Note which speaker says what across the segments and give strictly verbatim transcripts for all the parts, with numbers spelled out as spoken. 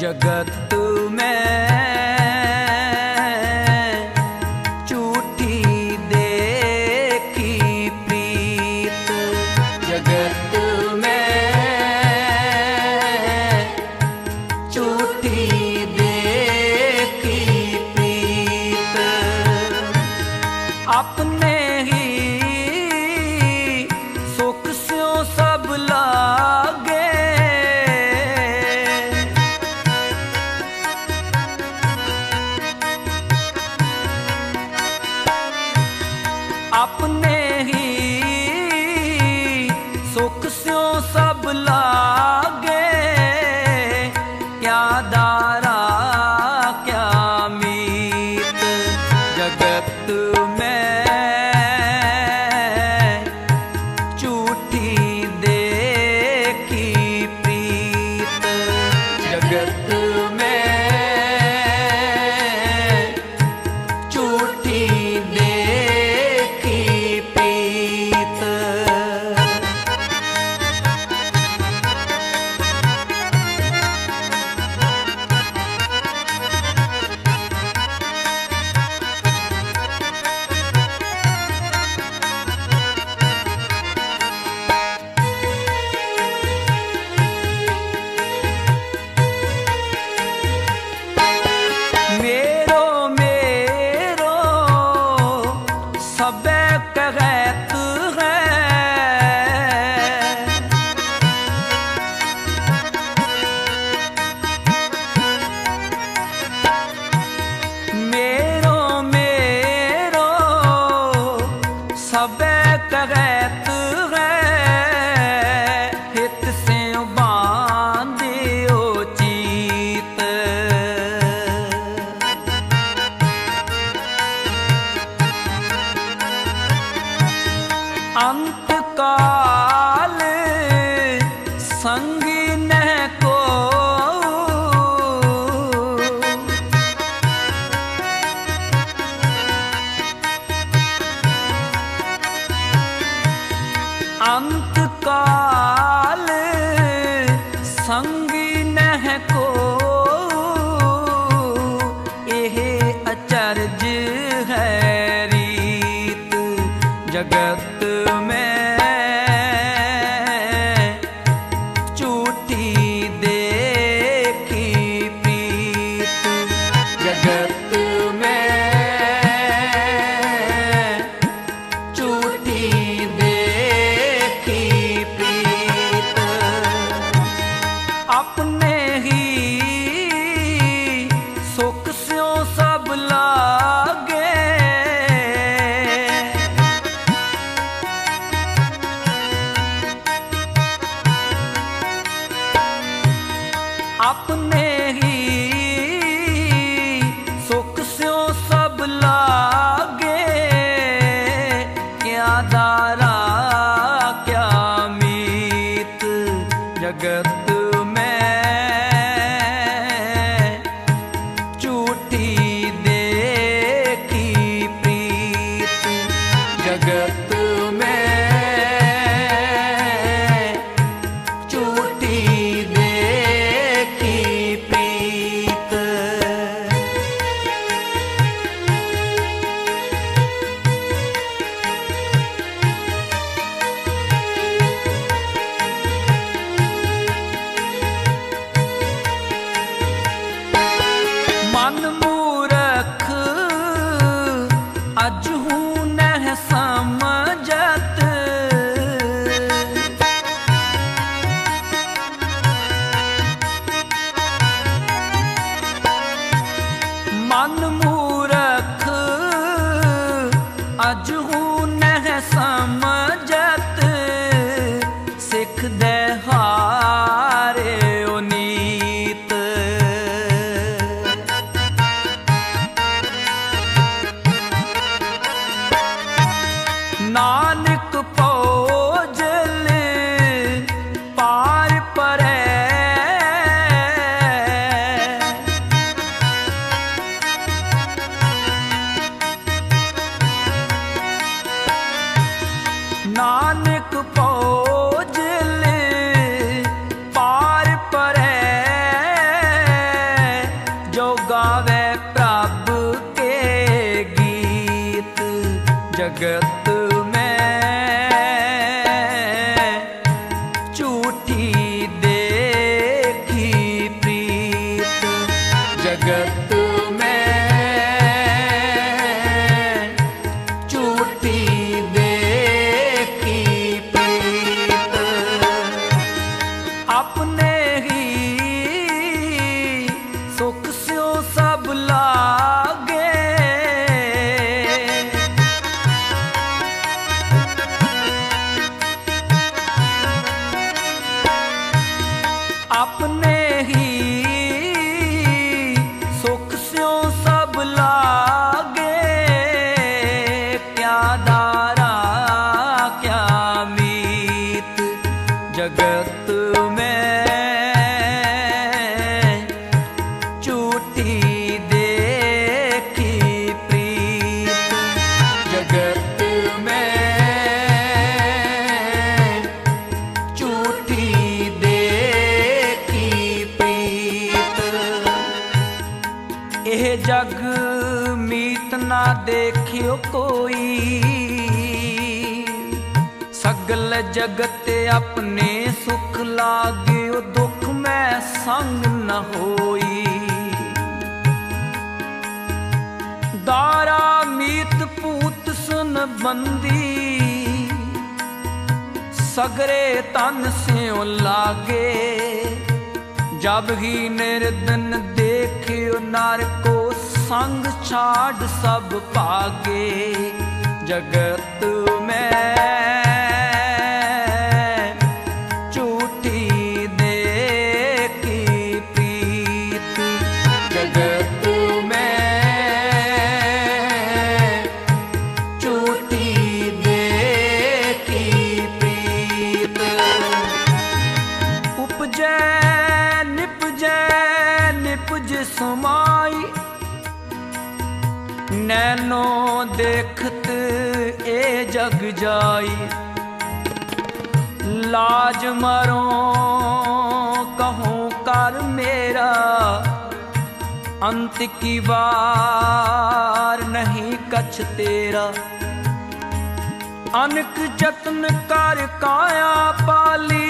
Speaker 1: जगत में झूठी देखी प्रीत, जगत में झूठी देखी प्रीत। अपने ही सुख स्यों सब लागे, अपने ही सुख स्यों सब लागे। क्या दारा क्या मीत, जगत में झूठी देखी प्रीत, जगत में झूठी सबे कहत है, हित से बांधियो चीत। अंत काल संगी न को, अंत काल संगी नह को। यह अचरज है रीत, जगत में झूठी देखी प्रीत, जगत में झूठी अपने ही सुख स्यों सब लागे। अपने ही सुख स्यों सब लागे। क्या दारा क्या मीत, जगत जगत में झूठी देखी जगत में झूठी देखी प्रीत अपने ही सुख स्यो सब लागे अपने ही सुख स्यों सब लागे क्या दारा क्या मीत जगत में झूठी देखी प्रीत जगत में झूठी एह जग मीत ना देखियो कोई सगल जगत अपने सुख लाग्यो दुख में संग न होई दारा मीत पूत सुन बंदी सगरे तन से लागे जब ही निर्धन देखियो नर को संग छाड़ सब पागे जगत में झूठी देखी प्रीत जगत में झूठी देखी प्रीत उपजै निपज समाई नैनो देखत ए जग जाई लाज मरो कहूँ कर मेरा अंत की बार नहीं कछ तेरा अनक जतन कर काया पाली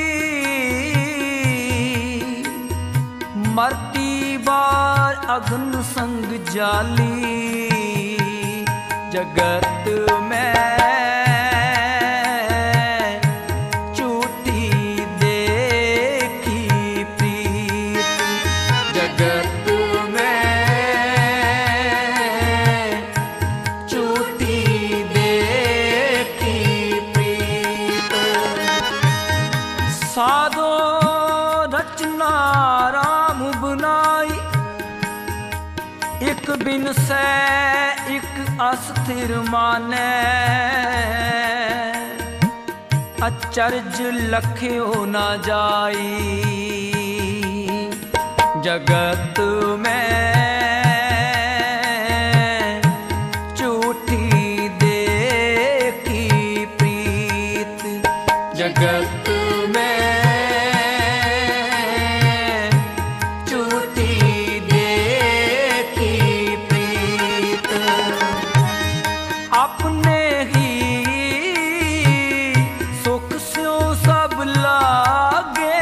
Speaker 1: मरती बार अग्न संग जाली जगत में झूठी देखी प्रीत जगत में झूठी देखी प्रीत साधो रचना राम बनाई एक बिन से एक अस्थिर माने अचरज लख्यो न जाई जगत में झूठी देखी प्रीत जगत में अपने ही सुख स्यों सब लागे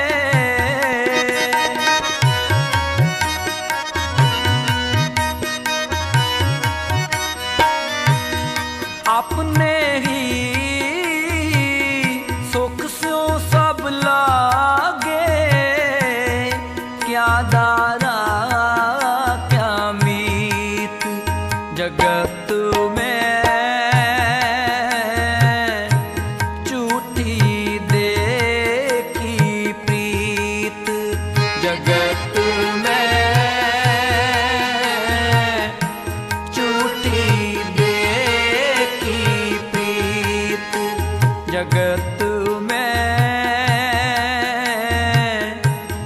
Speaker 1: अपने ही सुख स्यों सब लागे क्या दारा क्या मीत जगत में जगत में झूठी देखी प्रीत जगत में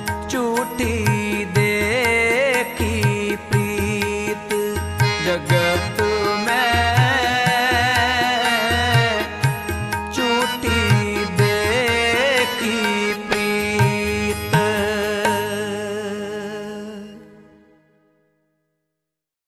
Speaker 1: झूठी देखी प्रीत जगत